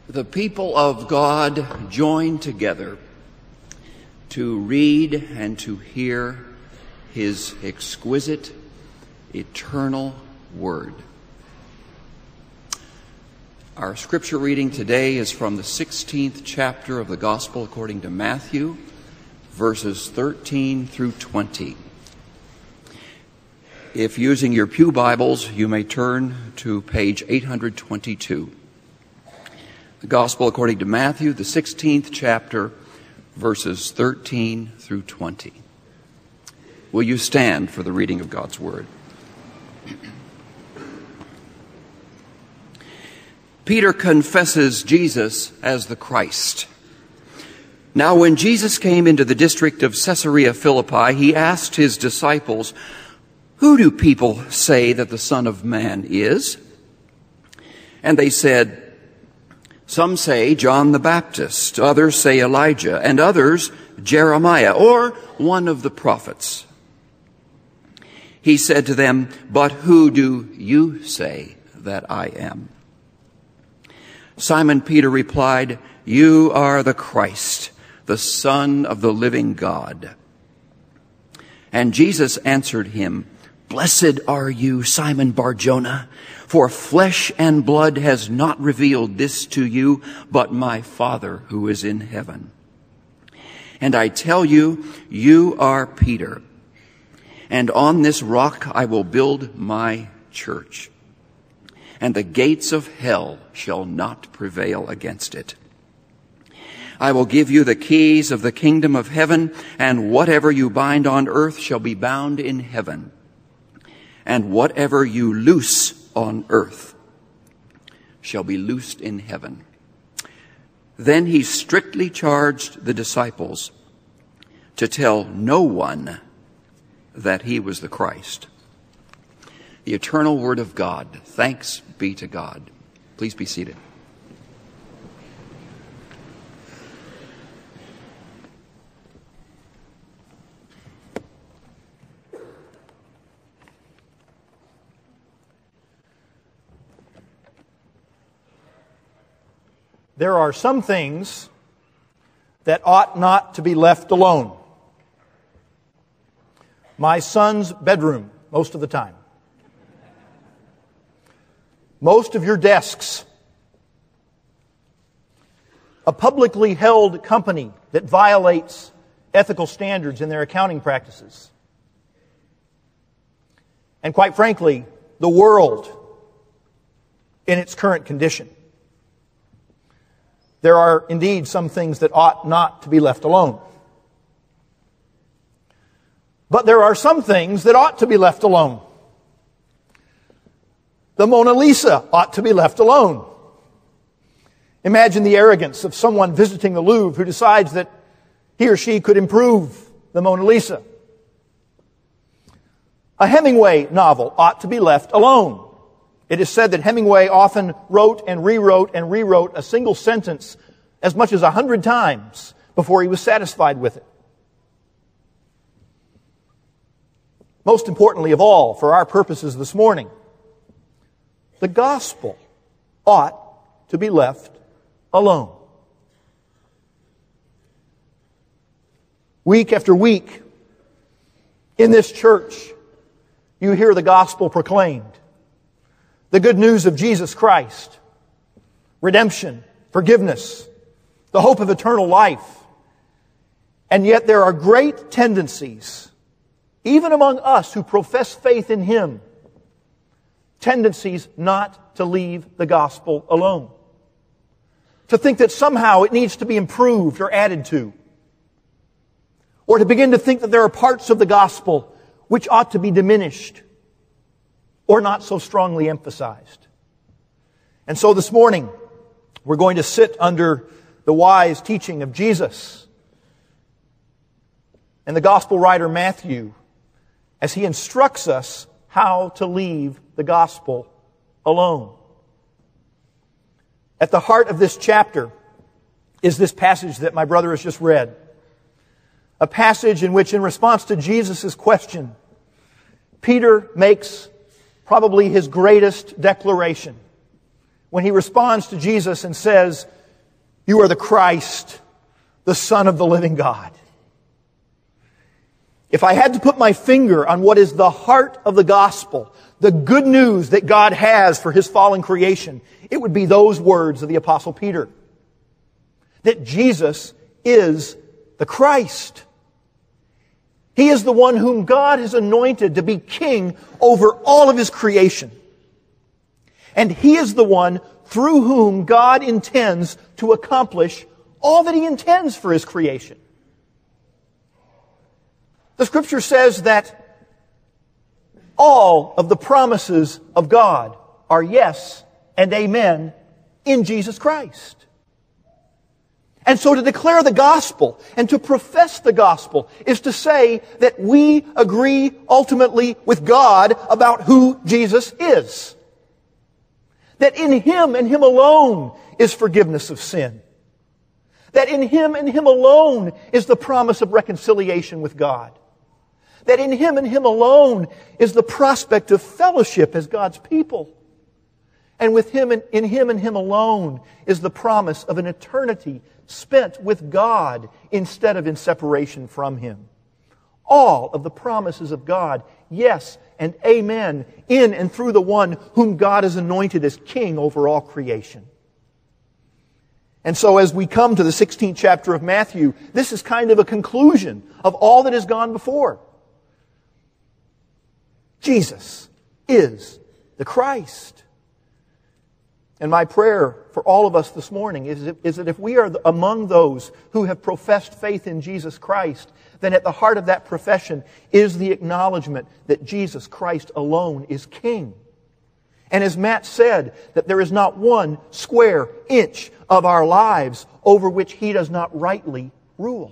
The people of God join together to read and to hear His exquisite, eternal Word. Our scripture reading today is from the 16th chapter of the Gospel according to Matthew, verses 13 through 20. If using your pew Bibles, you may turn to page 822. The Gospel according to Matthew, the 16th chapter, verses 13 through 20. Will you stand for the reading of God's Word? Peter confesses Jesus as the Christ. Now, when Jesus came into the district of Caesarea Philippi, he asked his disciples, "Who do people say that the Son of Man is?" And they said, "Some say John the Baptist, others say Elijah, and others Jeremiah, or one of the prophets." He said to them, "But who do you say that I am?" Simon Peter replied, "You are the Christ, the Son of the living God." And Jesus answered him, "Blessed are you, Simon Bar-Jonah, for flesh and blood has not revealed this to you, but my Father who is in heaven. And I tell you, you are Peter, and on this rock I will build my church, and the gates of hell shall not prevail against it. I will give you the keys of the kingdom of heaven, and whatever you bind on earth shall be bound in heaven, and whatever you loose on earth shall be loosed in heaven." Then he strictly charged the disciples to tell no one that he was the Christ. The eternal Word of God. Thanks be to God. Please be seated. There are some things that ought not to be left alone. My son's bedroom, most of the time. Most of your desks. A publicly held company that violates ethical standards in their accounting practices. And quite frankly, the world in its current condition. There are indeed some things that ought not to be left alone. But there are some things that ought to be left alone. The Mona Lisa ought to be left alone. Imagine the arrogance of someone visiting the Louvre who decides that he or she could improve the Mona Lisa. A Hemingway novel ought to be left alone. It is said that Hemingway often wrote and rewrote a single sentence as much as 100 times before he was satisfied with it. Most importantly of all, for our purposes this morning, the gospel ought to be left alone. Week after week, in this church, you hear the gospel proclaimed. The good news of Jesus Christ, redemption, forgiveness, the hope of eternal life. And yet there are great tendencies, even among us who profess faith in Him, tendencies not to leave the gospel alone. To think that somehow it needs to be improved or added to. Or to begin to think that there are parts of the gospel which ought to be diminished or not so strongly emphasized. And so this morning, we're going to sit under the wise teaching of Jesus and the gospel writer Matthew as he instructs us how to leave the gospel alone. At the heart of this chapter is this passage that my brother has just read. A passage in which, in response to Jesus' question, Peter makes probably his greatest declaration when he responds to Jesus and says, You are the Christ, the Son of the living God. If I had to put my finger on what is the heart of the gospel, the good news that God has for His fallen creation, it would be those words of the Apostle Peter. That Jesus is the Christ. He is the one whom God has anointed to be king over all of His creation. And He is the one through whom God intends to accomplish all that He intends for His creation. The Scripture says that all of the promises of God are yes and amen in Jesus Christ. And so to declare the gospel and to profess the gospel is to say that we agree ultimately with God about who Jesus is. That in Him and Him alone is forgiveness of sin. That in Him and Him alone is the promise of reconciliation with God. That in Him and Him alone is the prospect of fellowship as God's people. And with Him and in Him and Him alone is the promise of an eternity spent with God instead of in separation from Him. All of the promises of God, yes and amen, in and through the one whom God has anointed as king over all creation. And so as we come to the 16th chapter of Matthew, this is kind of a conclusion of all that has gone before. Jesus is the Christ. And my prayer for all of us this morning is that if we are among those who have professed faith in Jesus Christ, then at the heart of that profession is the acknowledgement that Jesus Christ alone is King. And as Matt said, that there is not one square inch of our lives over which He does not rightly rule.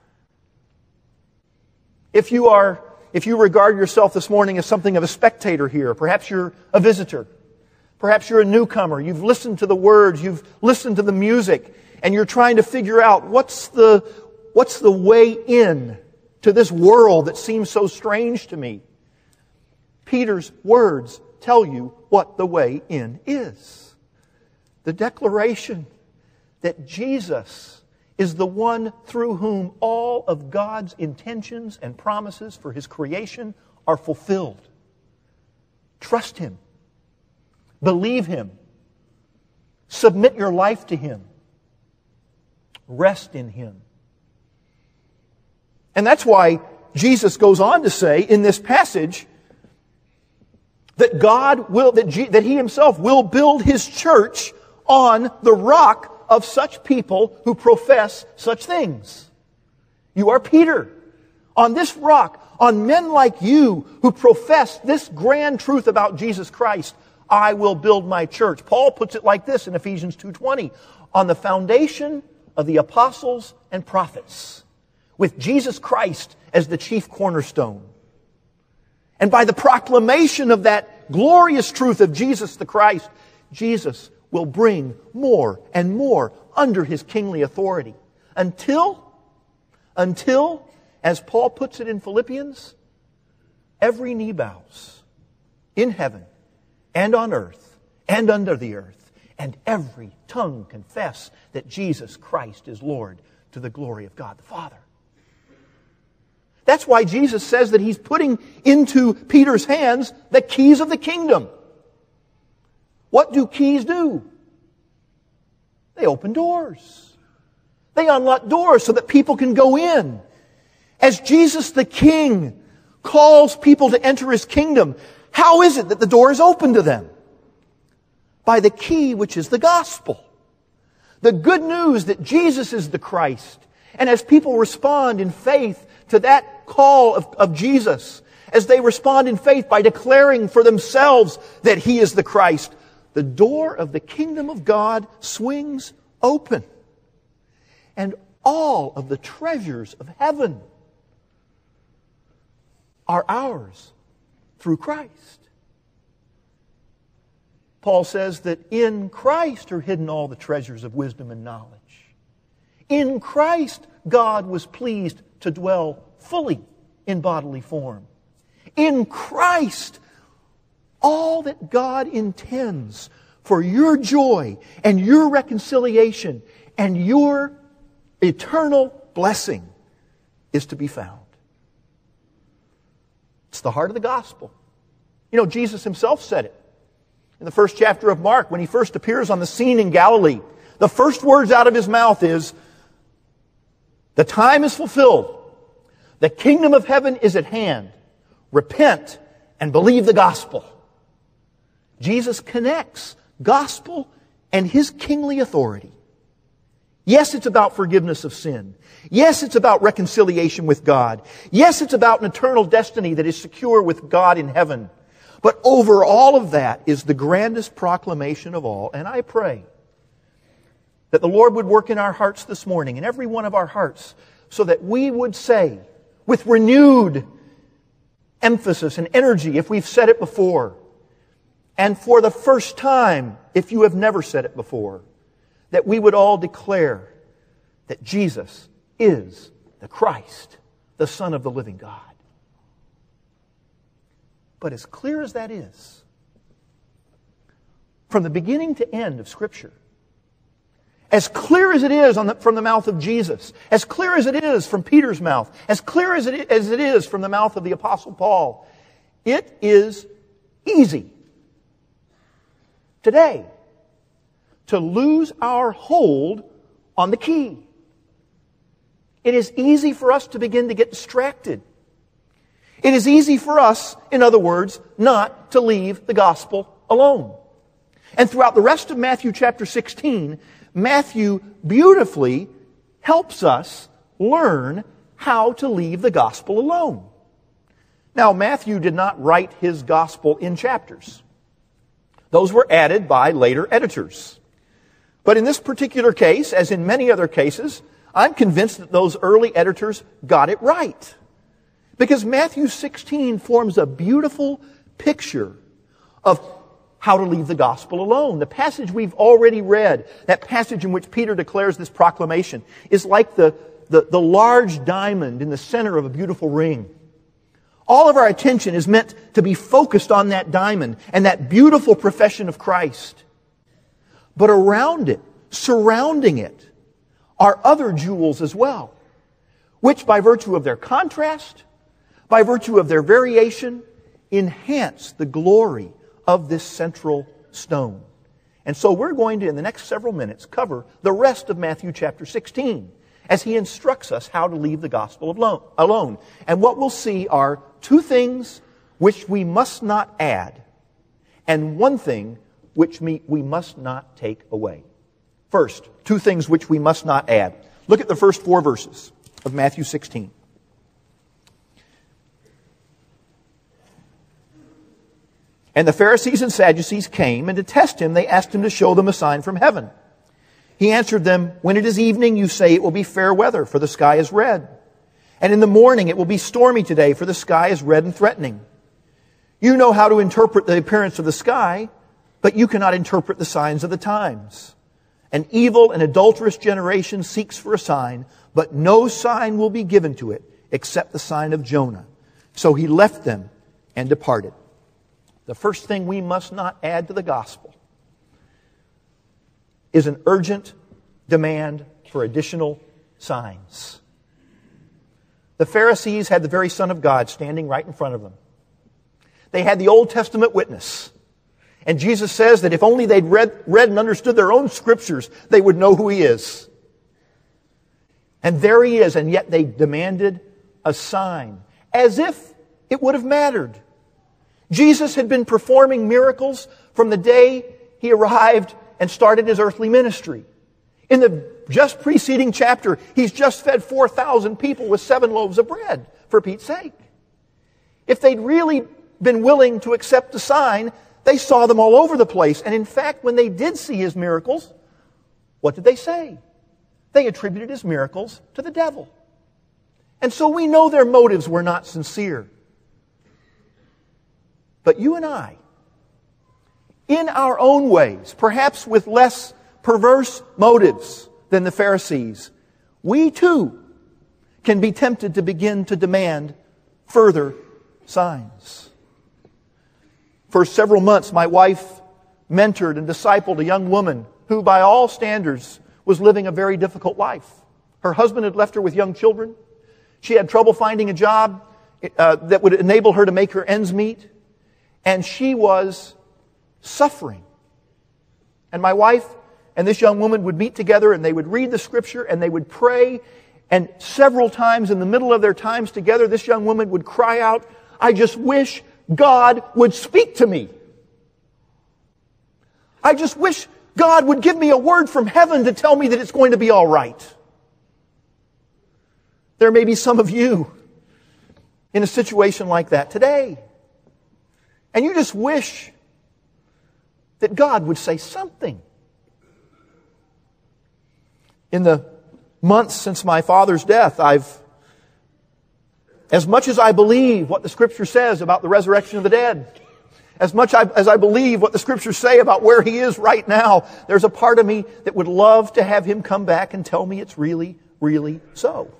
If you regard yourself this morning as something of a spectator here, perhaps you're a visitor, perhaps you're a newcomer, you've listened to the words, you've listened to the music, and you're trying to figure out what's the way in to this world that seems so strange to me. Peter's words tell you what the way in is. The declaration that Jesus is the one through whom all of God's intentions and promises for His creation are fulfilled. Trust Him. Believe Him. Submit your life to Him. Rest in Him. And that's why Jesus goes on to say in this passage that He Himself will build His church on the rock of such people who profess such things. You are Peter. On this rock, on men like you who profess this grand truth about Jesus Christ, I will build my church. Paul puts it like this in Ephesians 2:20, on the foundation of the apostles and prophets, with Jesus Christ as the chief cornerstone. And by the proclamation of that glorious truth of Jesus the Christ, Jesus will bring more and more under His kingly authority. Until, as Paul puts it in Philippians, every knee bows in heaven and on earth and under the earth, and every tongue confess that Jesus Christ is Lord, to the glory of God the Father. That's why Jesus says that He's putting into Peter's hands the keys of the kingdom. What do keys do? They open doors. They unlock doors so that people can go in. As Jesus the King calls people to enter His kingdom, how is it that the door is open to them? By the key, which is the gospel. The good news that Jesus is the Christ. And as people respond in faith to that call of Jesus, as they respond in faith by declaring for themselves that He is the Christ, the door of the kingdom of God swings open. And all of the treasures of heaven are ours through Christ. Paul says that in Christ are hidden all the treasures of wisdom and knowledge. In Christ, God was pleased to dwell fully in bodily form. In Christ, all that God intends for your joy and your reconciliation and your eternal blessing is to be found. It's the heart of the gospel. You know, Jesus himself said it in the first chapter of Mark when he first appears on the scene in Galilee. The first words out of his mouth is, "The time is fulfilled. The kingdom of heaven is at hand. Repent and believe the gospel." Jesus connects gospel and his kingly authority. Yes, it's about forgiveness of sin. Yes, it's about reconciliation with God. Yes, it's about an eternal destiny that is secure with God in heaven. But over all of that is the grandest proclamation of all. And I pray that the Lord would work in our hearts this morning, in every one of our hearts, so that we would say, with renewed emphasis and energy, if we've said it before, and for the first time, if you have never said it before, that we would all declare that Jesus is the Christ, the Son of the living God. But as clear as that is, from the beginning to end of Scripture, as clear as it is from the mouth of Jesus, as clear as it is from Peter's mouth, as clear as it is from the mouth of the Apostle Paul, it is easy today to lose our hold on the key. It is easy for us to begin to get distracted. It is easy for us, in other words, not to leave the gospel alone. And throughout the rest of Matthew chapter 16, Matthew beautifully helps us learn how to leave the gospel alone. Now, Matthew did not write his gospel in chapters. Those were added by later editors. But in this particular case, as in many other cases, I'm convinced that those early editors got it right. Because Matthew 16 forms a beautiful picture of how to leave the gospel alone. The passage we've already read, that passage in which Peter declares this proclamation, is like the large diamond in the center of a beautiful ring. All of our attention is meant to be focused on that diamond and that beautiful profession of Christ. But around it, surrounding it, are other jewels as well, which by virtue of their contrast, by virtue of their variation, enhance the glory of this central stone. And so we're going to, in the next several minutes, cover the rest of Matthew chapter 16 as he instructs us how to leave the gospel alone. And what we'll see are two things which we must not add, and one thing which we must not take away. First, two things which we must not add. Look at the first 4 verses of Matthew 16. And the Pharisees and Sadducees came, and to test him, they asked him to show them a sign from heaven. He answered them, "When it is evening, you say it will be fair weather, for the sky is red. And in the morning it will be stormy today, for the sky is red and threatening. You know how to interpret the appearance of the sky, but you cannot interpret the signs of the times. An evil and adulterous generation seeks for a sign, but no sign will be given to it except the sign of Jonah." So he left them and departed. The first thing we must not add to the gospel is an urgent demand for additional signs. The Pharisees had the very Son of God standing right in front of them. They had the Old Testament witness. And Jesus says that if only they'd read and understood their own scriptures, they would know who he is. And there he is, and yet they demanded a sign, as if it would have mattered. Jesus had been performing miracles from the day he arrived and started his earthly ministry. In the just preceding chapter, he's just fed 4,000 people with 7 loaves of bread, for Pete's sake. If they'd really been willing to accept the sign, they saw them all over the place. And in fact, when they did see his miracles, what did they say? They attributed his miracles to the devil. And so we know their motives were not sincere. But you and I, in our own ways, perhaps with less perverse motives than the Pharisees, we too can be tempted to begin to demand further signs. For several months, my wife mentored and discipled a young woman who, by all standards, was living a very difficult life. Her husband had left her with young children. She had trouble finding a job that would enable her to make her ends meet. And she was suffering. And my wife and this young woman would meet together and they would read the Scripture and they would pray. And several times in the middle of their times together, this young woman would cry out, "I just wish God would speak to me. I just wish God would give me a word from heaven to tell me that it's going to be all right." There may be some of you in a situation like that today. And you just wish that God would say something. In the months since my father's death, as much as I believe what the Scripture says about the resurrection of the dead, as much as I believe what the Scriptures say about where He is right now, there's a part of me that would love to have Him come back and tell me it's really, really so.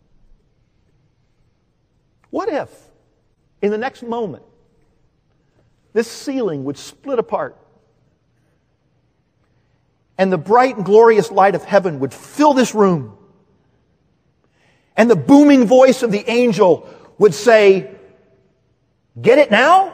What if, in the next moment, this ceiling would split apart and the bright and glorious light of heaven would fill this room and the booming voice of the angel would say, "Get it now?"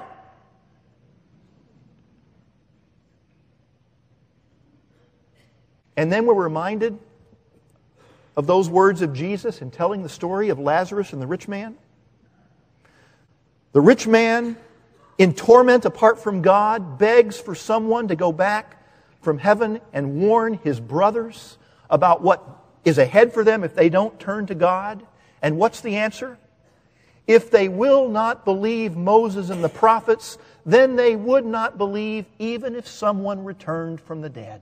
And then we're reminded of those words of Jesus in telling the story of Lazarus and the rich man. The rich man, in torment apart from God, begs for someone to go back from heaven and warn his brothers about what is ahead for them if they don't turn to God. And what's the answer? If they will not believe Moses and the prophets, then they would not believe even if someone returned from the dead.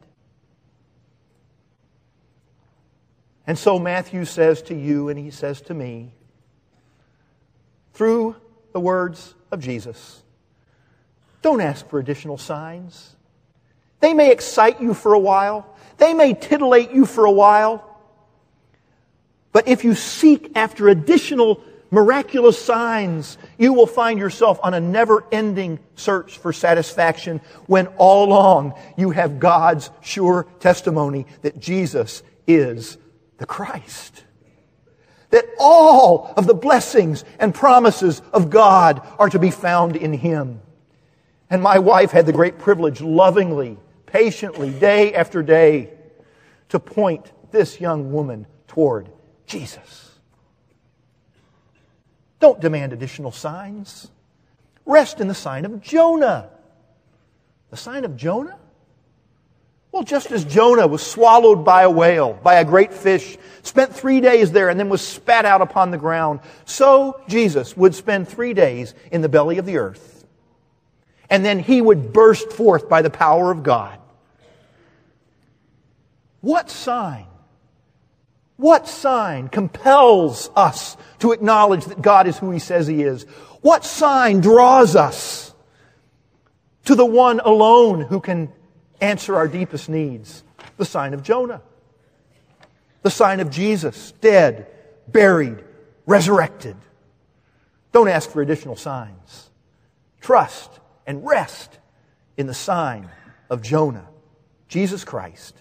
And so Matthew says to you and he says to me, through the words of Jesus, don't ask for additional signs. They may excite you for a while. They may titillate you for a while. But if you seek after additional miraculous signs, you will find yourself on a never-ending search for satisfaction when all along you have God's sure testimony that Jesus is the Christ. That all of the blessings and promises of God are to be found in Him. And my wife had the great privilege lovingly, patiently, day after day, to point this young woman toward Jesus. Don't demand additional signs. Rest in the sign of Jonah. The sign of Jonah? Well, just as Jonah was swallowed by a whale, by a great fish, spent 3 days there and then was spat out upon the ground, so Jesus would spend 3 days in the belly of the earth. And then He would burst forth by the power of God. What sign compels us to acknowledge that God is who He says He is? What sign draws us to the one alone who can answer our deepest needs? The sign of Jonah. The sign of Jesus, dead, buried, resurrected. Don't ask for additional signs. Trust and rest in the sign of Jonah, Jesus Christ.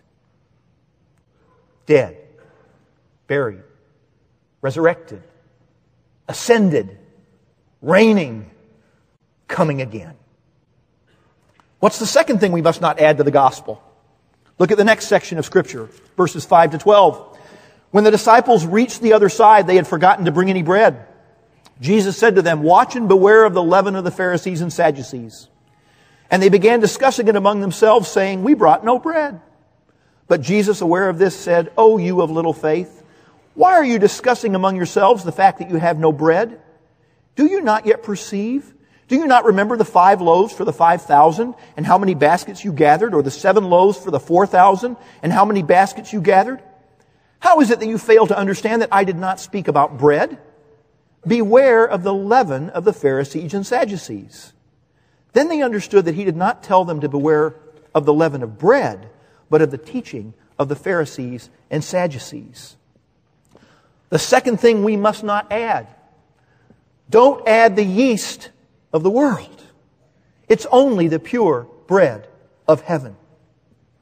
Dead, buried, resurrected, ascended, reigning, coming again. What's the second thing we must not add to the gospel? Look at the next section of Scripture, verses 5 to 12. When the disciples reached the other side, they had forgotten to bring any bread. Jesus said to them, "Watch and beware of the leaven of the Pharisees and Sadducees." And they began discussing it among themselves, saying, "We brought no bread." But Jesus, aware of this, said, "O you of little faith, why are you discussing among yourselves the fact that you have no bread? Do you not yet perceive? Do you not remember the 5 loaves for the 5,000 and how many baskets you gathered, or the 7 loaves for the 4,000 and how many baskets you gathered? How is it that you fail to understand that I did not speak about bread? Beware of the leaven of the Pharisees and Sadducees." Then they understood that He did not tell them to beware of the leaven of bread, but of the teaching of the Pharisees and Sadducees. The second thing we must not add. Don't add the yeast of the world. It's only the pure bread of heaven.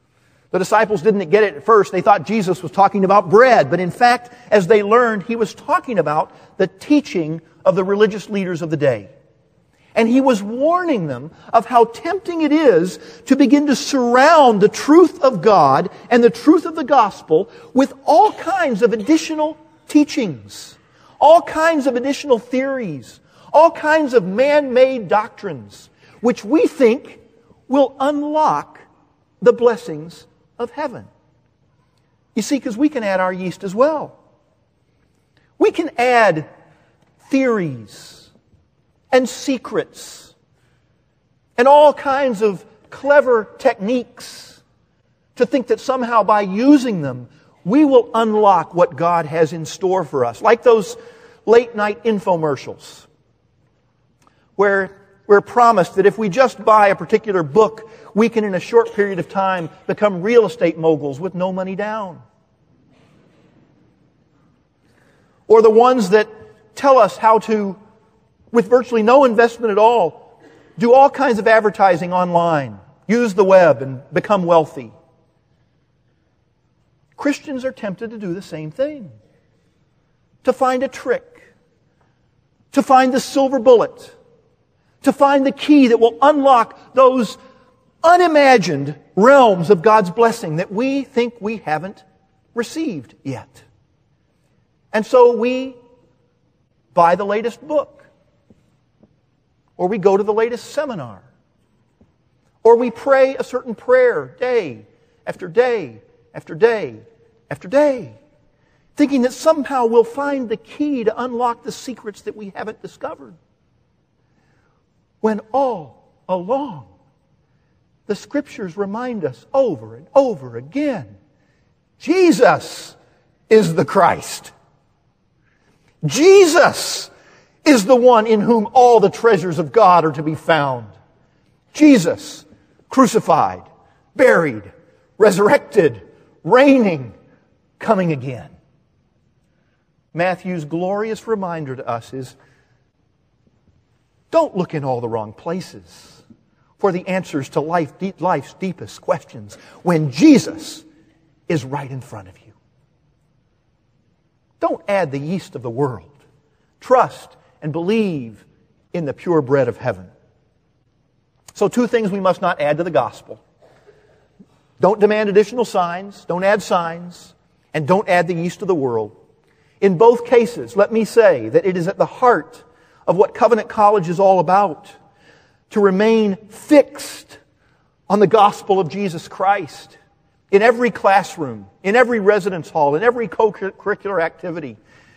The disciples didn't get it at first. They thought Jesus was talking about bread. But in fact, as they learned, He was talking about the teaching of the religious leaders of the day. And He was warning them of how tempting it is to begin to surround the truth of God and the truth of the gospel with all kinds of additional teachings, all kinds of additional theories, all kinds of man-made doctrines, which we think will unlock the blessings of heaven. You see, because we can add our yeast as well. We can add theories and secrets and all kinds of clever techniques to think that somehow by using them, we will unlock what God has in store for us. Like those late night infomercials where we're promised that if we just buy a particular book, we can in a short period of time become real estate moguls with no money down. Or the ones that tell us how to, with virtually no investment at all, do all kinds of advertising online, use the web and become wealthy. Christians are tempted to do the same thing. To find a trick. To find the silver bullet. To find the key that will unlock those unimagined realms of God's blessing that we think we haven't received yet. And so we buy the latest book. Or we go to the latest seminar. Or we pray a certain prayer day after day after day after day, thinking that somehow we'll find the key to unlock the secrets that we haven't discovered. When all along, the Scriptures remind us over and over again, Jesus is the Christ. Jesus is the one in whom all the treasures of God are to be found. Jesus, crucified, buried, resurrected, reigning, coming again. Matthew's glorious reminder to us is, don't look in all the wrong places for the answers to life's deepest questions when Jesus is right in front of you. Don't add the yeast of the world. Trust and believe in the pure bread of heaven. So 2 things we must not add to the gospel. Don't demand additional signs, don't add signs, and don't add the yeast of the world. In both cases, let me say that it is at the heart of what Covenant College is all about, to remain fixed on the gospel of Jesus Christ in every classroom, in every residence hall, in every co-curricular activity.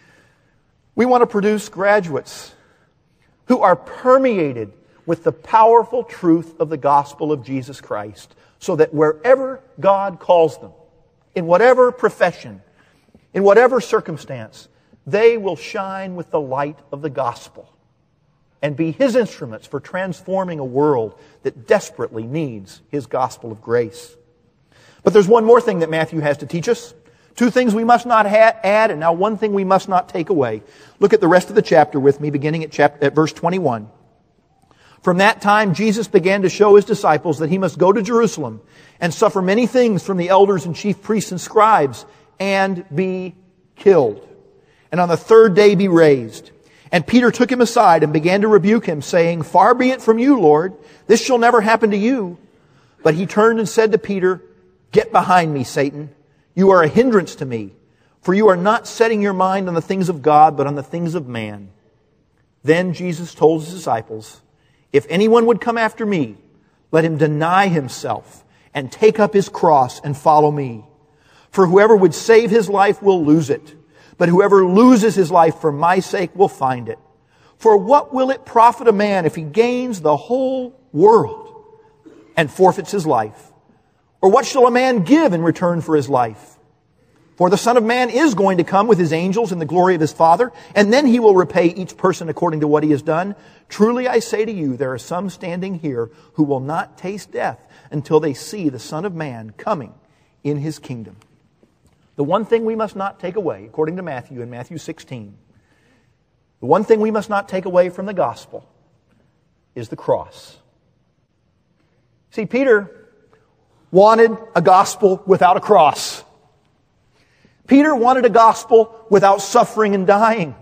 We want to produce graduates who are permeated with the powerful truth of the gospel of Jesus Christ, so that wherever God calls them, in whatever profession, in whatever circumstance, they will shine with the light of the gospel and be His instruments for transforming a world that desperately needs His gospel of grace. But there's one more thing that Matthew has to teach us. 2 things we must not add, and now 1 thing we must not take away. Look at the rest of the chapter with me, beginning at verse 21. From that time, Jesus began to show His disciples that He must go to Jerusalem and suffer many things from the elders and chief priests and scribes and be killed, and on the 3rd day be raised. And Peter took Him aside and began to rebuke Him, saying, Far be it from you, Lord, this shall never happen to you. But He turned and said to Peter, Get behind me, Satan. You are a hindrance to me, for you are not setting your mind on the things of God, but on the things of man. Then Jesus told His disciples, If anyone would come after me, let him deny himself and take up his cross and follow me. For whoever would save his life will lose it, but whoever loses his life for my sake will find it. For what will it profit a man if he gains the whole world and forfeits his life? Or what shall a man give in return for his life? For the Son of Man is going to come with His angels in the glory of His Father, and then He will repay each person according to what he has done. Truly I say to you, there are some standing here who will not taste death until they see the Son of Man coming in His kingdom. The one thing we must not take away, according to Matthew in Matthew 16, the one thing we must not take away from the gospel is the cross. See, Peter wanted a gospel without a cross. Peter wanted a gospel without suffering and dying.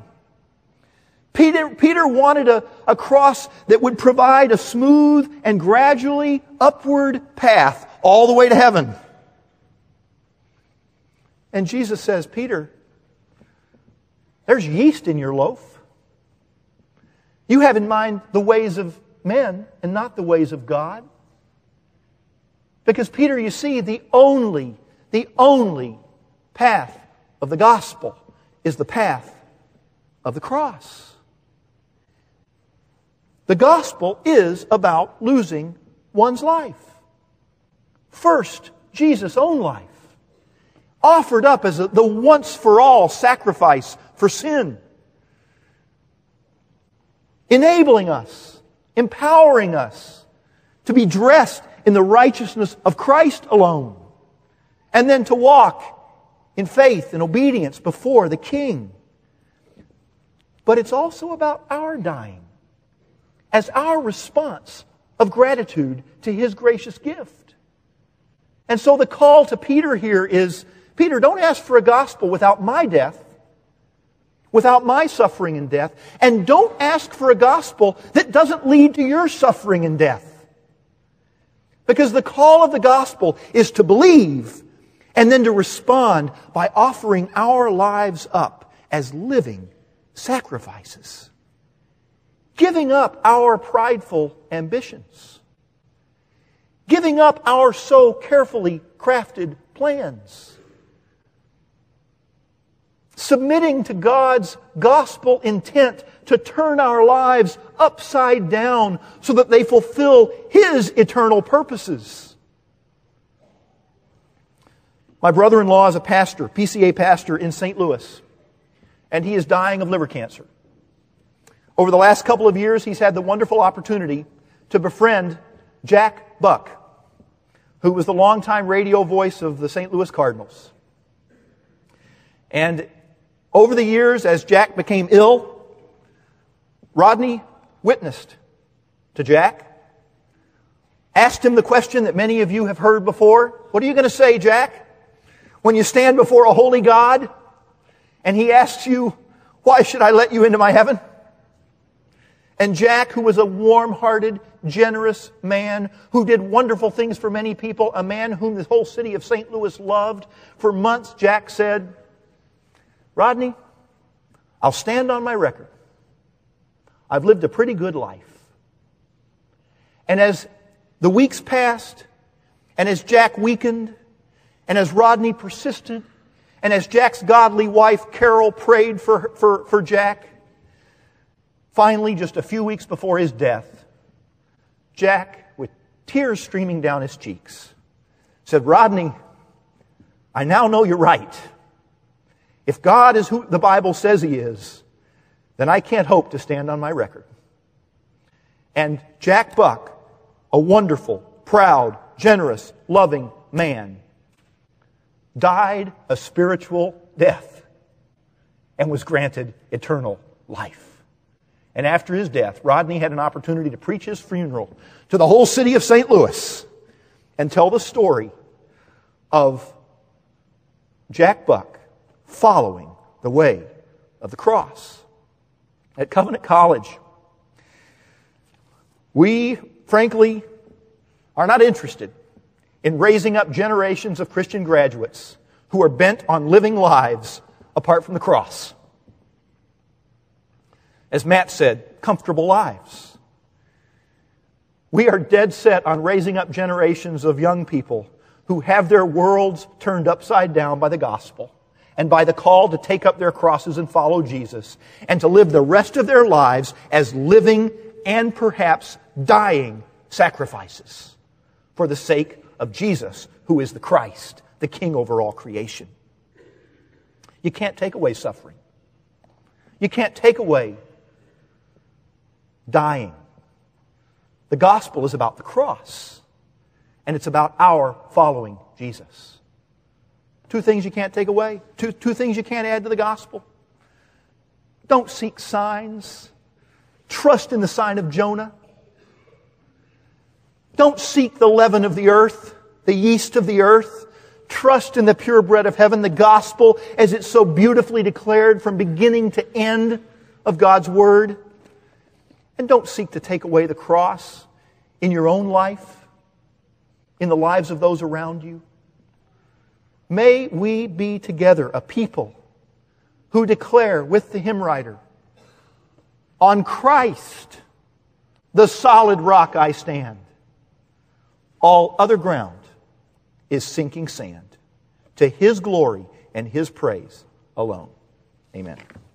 Peter wanted a cross that would provide a smooth and gradually upward path all the way to heaven. And Jesus says, Peter, there's yeast in your loaf. You have in mind the ways of men and not the ways of God. Because Peter, you see, the only path of the gospel is the path of the cross. The gospel is about losing one's life. First, Jesus' own life, offered up as the once-for-all sacrifice for sin, enabling us, empowering us to be dressed in the righteousness of Christ alone, and then to walk in faith and obedience before the King. But it's also about our dying as our response of gratitude to His gracious gift. And so the call to Peter here is, Peter, don't ask for a gospel without my death, without my suffering and death, and don't ask for a gospel that doesn't lead to your suffering and death. Because the call of the gospel is to believe and then to respond by offering our lives up as living sacrifices. Giving up our prideful ambitions. Giving up our so carefully crafted plans. Submitting to God's gospel intent to turn our lives upside down so that they fulfill His eternal purposes. My brother-in-law is a pastor, PCA pastor in St. Louis, and he is dying of liver cancer. Over the last couple of years, he's had the wonderful opportunity to befriend Jack Buck, who was the longtime radio voice of the St. Louis Cardinals. And over the years, as Jack became ill, Rodney witnessed to Jack, asked him the question that many of you have heard before. What are you going to say, Jack, when you stand before a holy God and He asks you, why should I let you into my heaven? And Jack, who was a warm-hearted, generous man, who did wonderful things for many people, a man whom the whole city of St. Louis loved, for months Jack said, Rodney, I'll stand on my record. I've lived a pretty good life. And as the weeks passed, and as Jack weakened, and as Rodney persisted, and as Jack's godly wife, Carol, prayed for Jack, finally, just a few weeks before his death, Jack, with tears streaming down his cheeks, said, Rodney, I now know you're right. If God is who the Bible says He is, then I can't hope to stand on my record. And Jack Buck, a wonderful, proud, generous, loving man, died a spiritual death and was granted eternal life. And after his death, Rodney had an opportunity to preach his funeral to the whole city of St. Louis and tell the story of Jack Buck following the way of the cross. At Covenant College, we, frankly, are not interested in raising up generations of Christian graduates who are bent on living lives apart from the cross. As Matt said, comfortable lives. We are dead set on raising up generations of young people who have their worlds turned upside down by the gospel and by the call to take up their crosses and follow Jesus and to live the rest of their lives as living and perhaps dying sacrifices for the sake of Jesus, who is the Christ, the King over all creation. You can't take away suffering. You can't take away dying. The gospel is about the cross, and it's about our following Jesus. Two things you can't take away. Two things you can't add to the gospel. Don't seek signs. Trust in the sign of Jonah. Don't seek the leaven of the earth. the yeast of the earth. Trust in the pure bread of heaven, the gospel, as it's so beautifully declared from beginning to end of God's Word. And don't seek to take away the cross in your own life, in the lives of those around you. May we be together a people who declare with the hymn writer, on Christ, the solid rock I stand. All other ground is sinking sand. To His glory and His praise alone. Amen.